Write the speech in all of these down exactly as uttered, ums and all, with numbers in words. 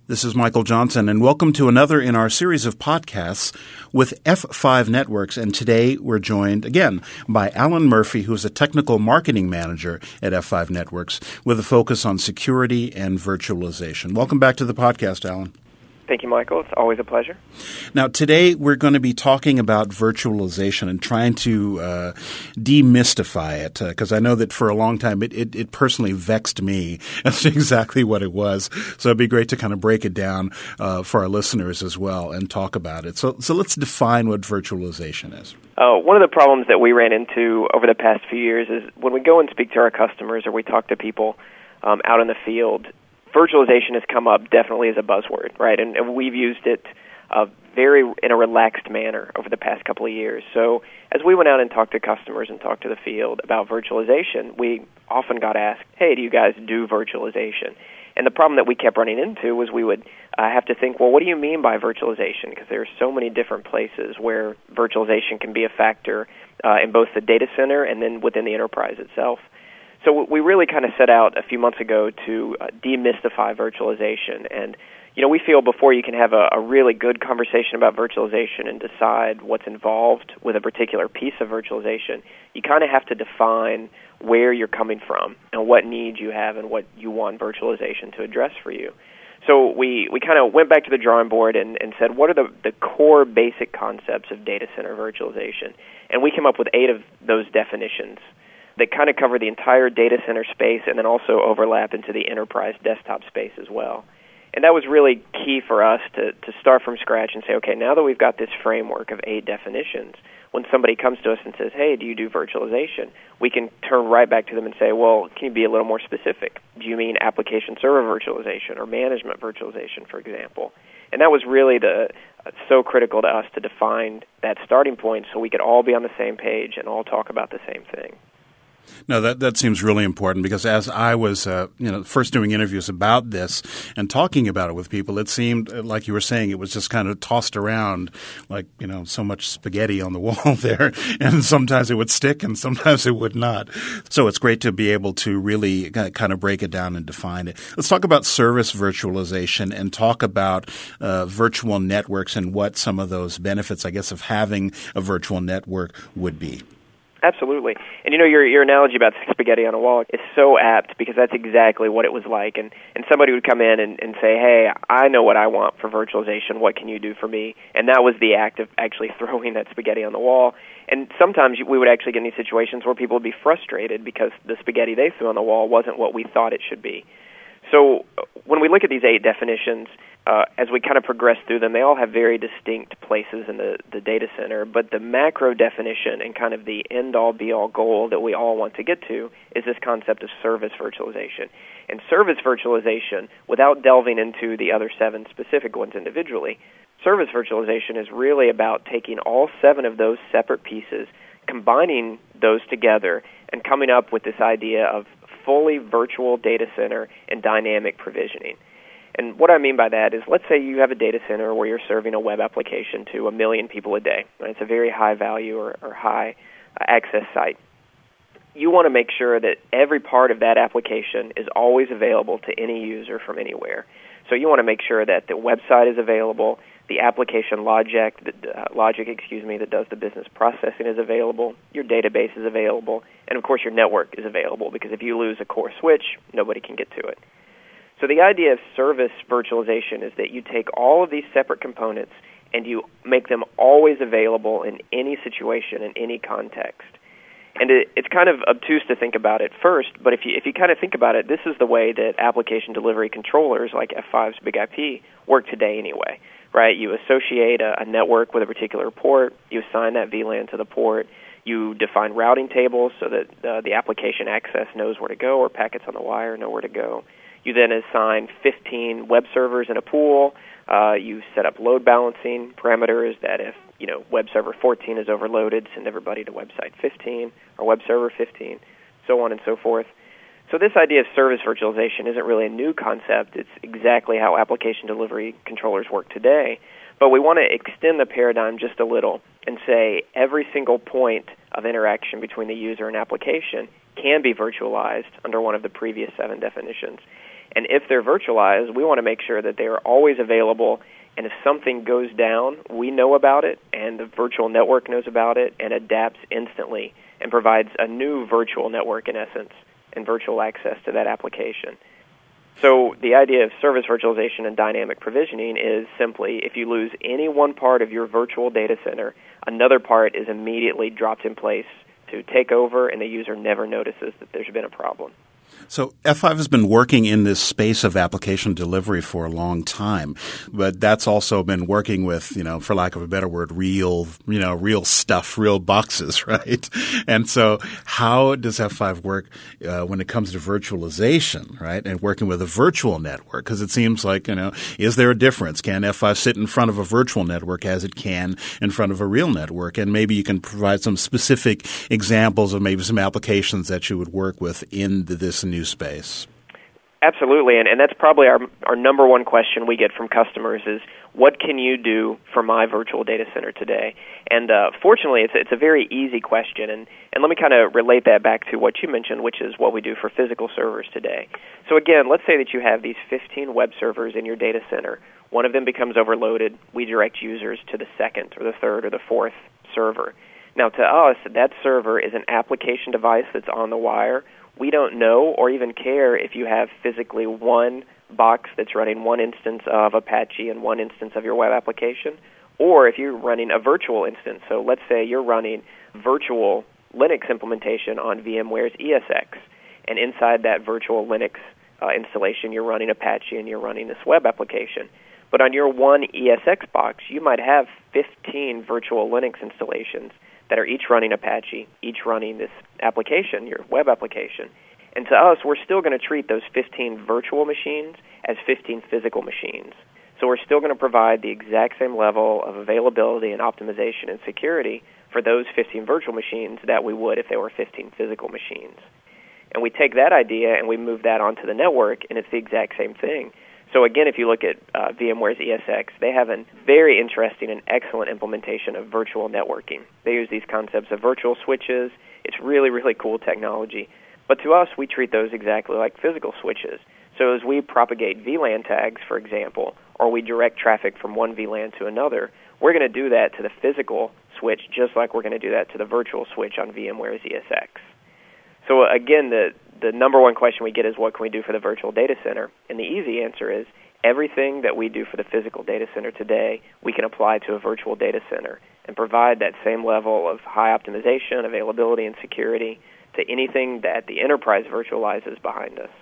This is Michael Johnson, and welcome to another in our series of podcasts with F five Networks. And today we're joined again by Alan Murphy, who's a technical marketing manager at F five Networks with a focus on security and virtualization. Welcome back to the podcast, Alan. Thank you, Michael. It's always a pleasure. Now, today we're going to be talking about virtualization and trying to uh, demystify it, because uh, I know that for a long time it, it, it personally vexed me as to exactly what it was. So it'd be great to kind of break it down uh, for our listeners as well and talk about it. So, so let's define what virtualization is. Uh, one of the problems that we ran into over the past few years is when we go and speak to our customers or we talk to people um, out in the field, virtualization has come up definitely as a buzzword, right? And, and we've used it uh, very in a relaxed manner over the past couple of years. So as we went out and talked to customers and talked to the field about virtualization, we often got asked, hey, do you guys do virtualization? And the problem that we kept running into was we would uh, have to think, well, what do you mean by virtualization? Because there are so many different places where virtualization can be a factor uh, in both the data center and then within the enterprise itself. So we really kind of set out a few months ago to uh, demystify virtualization. And, you know, we feel before you can have a, a really good conversation about virtualization and decide what's involved with a particular piece of virtualization, you kind of have to define where you're coming from and what needs you have and what you want virtualization to address for you. So we, we kind of went back to the drawing board and, and said, what are the, the core basic concepts of data center virtualization? And we came up with eight of those definitions that kind of cover the entire data center space and then also overlap into the enterprise desktop space as well. And that was really key for us to, to start from scratch and say, okay, now that we've got this framework of eight definitions, when somebody comes to us and says, hey, do you do virtualization? We can turn right back to them and say, well, can you be a little more specific? Do you mean application server virtualization or management virtualization, for example? And that was really the uh, so critical to us to define that starting point so we could all be on the same page and all talk about the same thing. No, that that seems really important because as I was, uh, you know, first doing interviews about this and talking about it with people, it seemed like you were saying it was just kind of tossed around like, you know, so much spaghetti on the wall there, and sometimes it would stick and sometimes it would not. So it's great to be able to really kind of break it down and define it. Let's talk about service virtualization and talk about uh, virtual networks and what some of those benefits, I guess, of having a virtual network would be. Absolutely. And, you know, your your analogy about spaghetti on a wall is so apt because that's exactly what it was like. And, and somebody would come in and, and say, hey, I know what I want for virtualization. What can you do for me? And that was the act of actually throwing that spaghetti on the wall. And sometimes we would actually get in these situations where people would be frustrated because the spaghetti they threw on the wall wasn't what we thought it should be. So when we look at these eight definitions, uh, as we kind of progress through them, they all have very distinct places in the, the data center, but the macro definition and kind of the end-all, be-all goal that we all want to get to is this concept of service virtualization. And service virtualization, without delving into the other seven specific ones individually, service virtualization is really about taking all seven of those separate pieces, combining those together, and coming up with this idea of fully virtual data center and dynamic provisioning. And what I mean by that is, let's say you have a data center where you're serving a web application to a million people a day. Right? It's a very high value or, or high uh, access site. You want to make sure that every part of that application is always available to any user from anywhere. So you want to make sure that the website is available, the application logic, the, uh, logic, excuse me, that does the business processing is available, your database is available, and of course your network is available because if you lose a core switch, nobody can get to it. So the idea of service virtualization is that you take all of these separate components and you make them always available in any situation, in any context. And it, it's kind of obtuse to think about it first, but if you if you kind of think about it, this is the way that application delivery controllers like F five's Big I P work today anyway, right? You associate a, a network with a particular port, you assign that V LAN to the port, you define routing tables so that uh, the application access knows where to go or packets on the wire know where to go. You then assign fifteen web servers in a pool. Uh, you set up load balancing parameters that if, you know, web server fourteen is overloaded, send everybody to website fifteen or web server fifteen, so on and so forth. So this idea of service virtualization isn't really a new concept. It's exactly how application delivery controllers work today. But we want to extend the paradigm just a little and say every single point of interaction between the user and application can be virtualized under one of the previous seven definitions. And if they're virtualized, we want to make sure that they are always available, and if something goes down, we know about it, and the virtual network knows about it, and adapts instantly and provides a new virtual network, in essence, and virtual access to that application. So the idea of service virtualization and dynamic provisioning is simply if you lose any one part of your virtual data center, another part is immediately dropped in place to take over, and the user never notices that there's been a problem. So F five has been working in this space of application delivery for a long time, but that's also been working with, you know, for lack of a better word, real, you know, real stuff, real boxes, right? And so how does F five work uh, when it comes to virtualization, right, and working with a virtual network? Because it seems like, you know, is there a difference? Can F five sit in front of a virtual network as it can in front of a real network? And maybe you can provide some specific examples of maybe some applications that you would work with in the, this new space. Absolutely, and, and that's probably our our number one question we get from customers is, what can you do for my virtual data center today? And uh, fortunately, it's, it's a very easy question, and, and let me kind of relate that back to what you mentioned, which is what we do for physical servers today. So again, let's say that you have these fifteen web servers in your data center. One of them becomes overloaded. We direct users to the second or the third or the fourth server. Now, to us, that server is an application device that's on the wire. We don't know or even care if you have physically one box that's running one instance of Apache and one instance of your web application, or if you're running a virtual instance. So let's say you're running virtual Linux implementation on VMware's E S X, and inside that virtual Linux uh, installation, you're running Apache and you're running this web application. But on your one E S X box, you might have fifteen virtual Linux installations that are each running Apache, each running this application, your web application. And to us, we're still going to treat those fifteen virtual machines as fifteen physical machines. So we're still going to provide the exact same level of availability and optimization and security for those fifteen virtual machines that we would if they were fifteen physical machines. And we take that idea and we move that onto the network, and it's the exact same thing. So again, if you look at uh, VMware's E S X, they have a very interesting and excellent implementation of virtual networking. They use these concepts of virtual switches. It's really, really cool technology. But to us, we treat those exactly like physical switches. So as we propagate V LAN tags, for example, or we direct traffic from one V LAN to another, we're going to do that to the physical switch just like we're going to do that to the virtual switch on VMware's E S X. So again, the the number one question we get is, what can we do for the virtual data center? And the easy answer is, everything that we do for the physical data center today, we can apply to a virtual data center and provide that same level of high optimization, availability, and security to anything that the enterprise virtualizes behind us.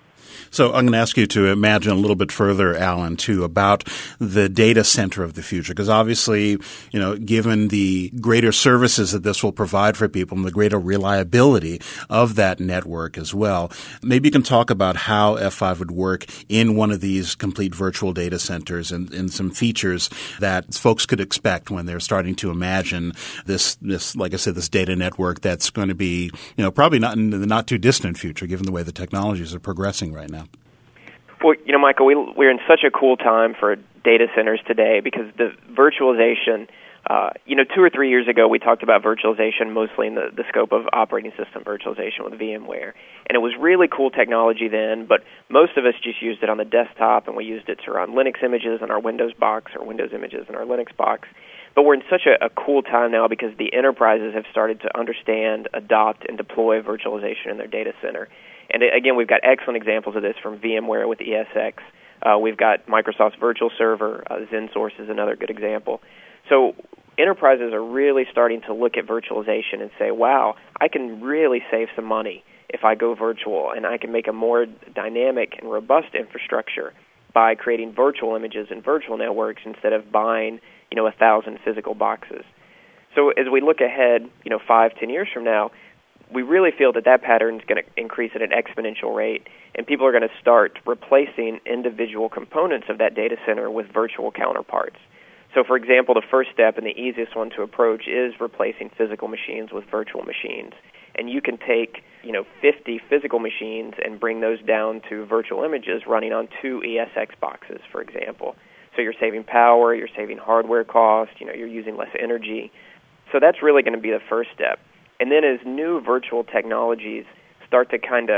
So I'm going to ask you to imagine a little bit further, Alan, too, about the data center of the future, because obviously, you know, given the greater services that this will provide for people and the greater reliability of that network as well, maybe you can talk about how F five would work in one of these complete virtual data centers and, and some features that folks could expect when they're starting to imagine this, this, like I said, this data network that's going to be, you know, probably not in the not too distant future, given the way the technologies are progressing right now. Well, you know, Michael, we, we're in such a cool time for data centers today because the virtualization, uh, you know, two or three years ago we talked about virtualization mostly in the, the scope of operating system virtualization with VMware. And it was really cool technology then, but most of us just used it on the desktop, and we used it to run Linux images on our Windows box or Windows images in our Linux box. But we're in such a, a cool time now because the enterprises have started to understand, adopt, and deploy virtualization in their data center. And again, we've got excellent examples of this from VMware with E S X. Uh, we've got Microsoft's Virtual Server. Uh, XenSource is another good example. So enterprises are really starting to look at virtualization and say, wow, I can really save some money if I go virtual, and I can make a more dynamic and robust infrastructure by creating virtual images and virtual networks instead of buying, you know, a thousand physical boxes. So as we look ahead, you know, five, ten years from now, we really feel that that pattern is going to increase at an exponential rate, and people are going to start replacing individual components of that data center with virtual counterparts. So, for example, the first step and the easiest one to approach is replacing physical machines with virtual machines. And you can take, you know, fifty physical machines and bring those down to virtual images running on two E S X boxes, for example. So you're saving power, you're saving hardware cost, you know, you're using less energy. So that's really going to be the first step. And then as new virtual technologies start to kind of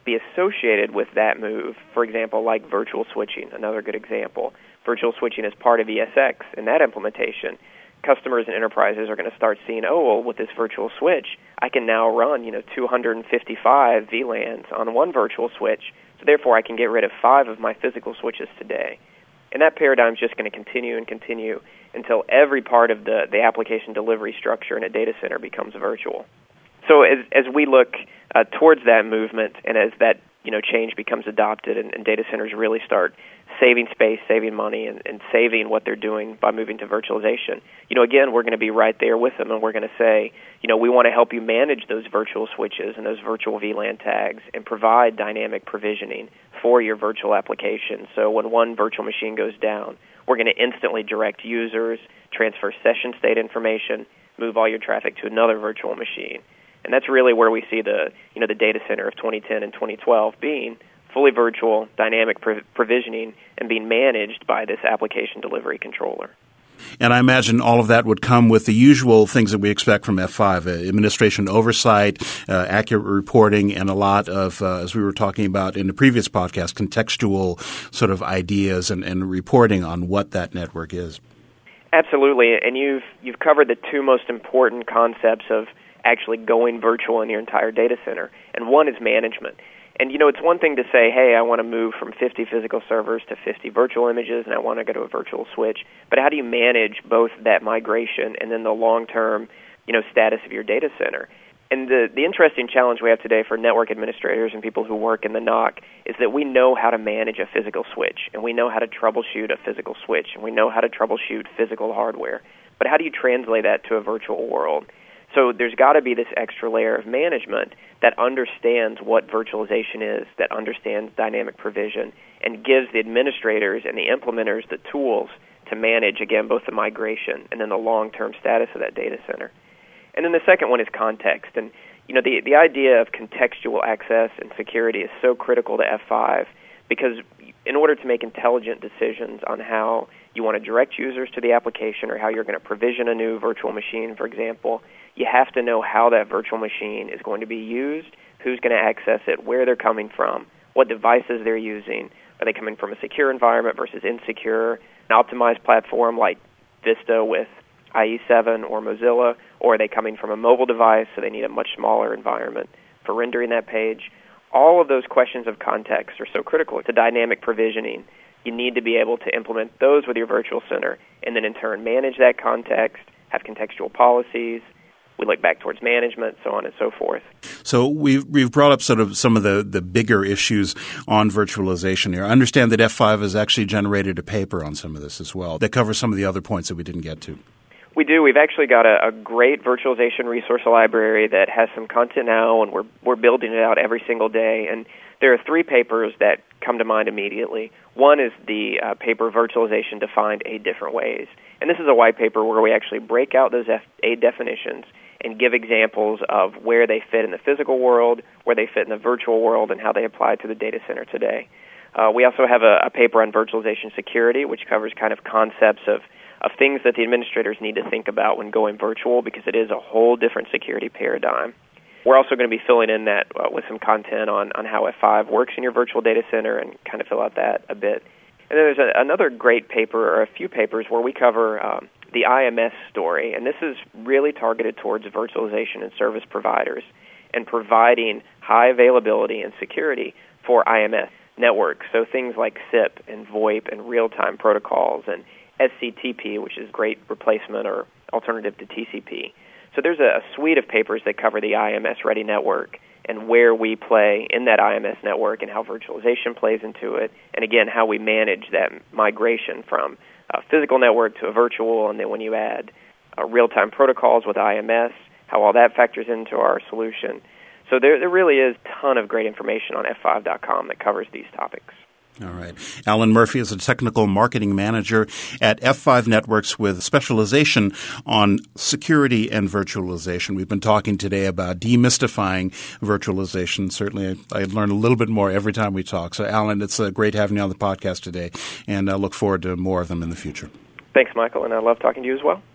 be associated with that move, for example, like virtual switching, another good example. Virtual switching is part of E S X in that implementation. Customers and enterprises are going to start seeing, oh, well, with this virtual switch, I can now run, you know, two hundred fifty-five V LANs on one virtual switch, so therefore I can get rid of five of my physical switches today. And that paradigm is just going to continue and continue until every part of the, the application delivery structure in a data center becomes virtual. So as as we look uh, towards that movement and as that you know change becomes adopted and, and data centers really start saving space, saving money, and, and saving what they're doing by moving to virtualization, you know, again, we're going to be right there with them, and we're going to say, you know, we want to help you manage those virtual switches and those virtual V LAN tags and provide dynamic provisioning for your virtual application. So when one virtual machine goes down, we're going to instantly direct users, transfer session state information, move all your traffic to another virtual machine. And that's really where we see the, you know, the data center of twenty ten and twenty twelve being fully virtual, dynamic prov- provisioning, and being managed by this application delivery controller. And I imagine all of that would come with the usual things that we expect from F five, uh, administration oversight, uh, accurate reporting, and a lot of, uh, as we were talking about in the previous podcast, contextual sort of ideas and, and reporting on what that network is. Absolutely, and you've you've covered the two most important concepts of actually going virtual in your entire data center, and one is management. And, you know, it's one thing to say, hey, I want to move from fifty physical servers to fifty virtual images, and I want to go to a virtual switch. But how do you manage both that migration and then the long-term, you know, status of your data center? And the, the interesting challenge we have today for network administrators and people who work in the N O C is that we know how to manage a physical switch, and we know how to troubleshoot a physical switch, and we know how to troubleshoot physical hardware. But how do you translate that to a virtual world? So there's got to be this extra layer of management that understands what virtualization is, that understands dynamic provision, and gives the administrators and the implementers the tools to manage, again, both the migration and then the long-term status of that data center. And then the second one is context. And, you know, the, the idea of contextual access and security is so critical to F five because in order to make intelligent decisions on how you want to direct users to the application or how you're going to provision a new virtual machine, for example, you have to know how that virtual machine is going to be used, who's going to access it, where they're coming from, what devices they're using. Are they coming from a secure environment versus insecure, an optimized platform like Vista with I E seven or Mozilla, or are they coming from a mobile device, so they need a much smaller environment for rendering that page? All of those questions of context are so critical to dynamic provisioning. You need to be able to implement those with your virtual center and then in turn manage that context, have contextual policies. We look back towards management, so on and so forth. So we've we've brought up sort of some of the, the bigger issues on virtualization here. I understand that F five has actually generated a paper on some of this as well that covers some of the other points that we didn't get to. We do. We've actually got a, a great virtualization resource library that has some content now, and we're we're building it out every single day. And there are three papers that come to mind immediately. One is the uh, paper Virtualization Defined Eight Different Ways. And this is a white paper where we actually break out those F- eight definitions and give examples of where they fit in the physical world, where they fit in the virtual world, and how they apply to the data center today. Uh, we also have a, a paper on virtualization security, which covers kind of concepts of, of things that the administrators need to think about when going virtual, because it is a whole different security paradigm. We're also going to be filling in that uh, with some content on, on how F five works in your virtual data center and kind of fill out that a bit. And then there's a, another great paper, or a few papers, where we cover um, the I M S story, and this is really targeted towards virtualization and service providers and providing high availability and security for I M S networks, so things like S I P and VoIP and real-time protocols and S C T P, which is great replacement or alternative to T C P. So there's a, a suite of papers that cover the I M S-ready network and where we play in that I M S network and how virtualization plays into it, and again, how we manage that migration from a physical network to a virtual, and then when you add uh, real-time protocols with I M S, how all that factors into our solution. So there, there really is a ton of great information on F five dot com that covers these topics. All right. Alan Murphy is a technical marketing manager at F five Networks with specialization on security and virtualization. We've been talking today about demystifying virtualization. Certainly, I learn a little bit more every time we talk. So, Alan, it's uh, great having you on the podcast today, and I look forward to more of them in the future. Thanks, Michael, and I love talking to you as well.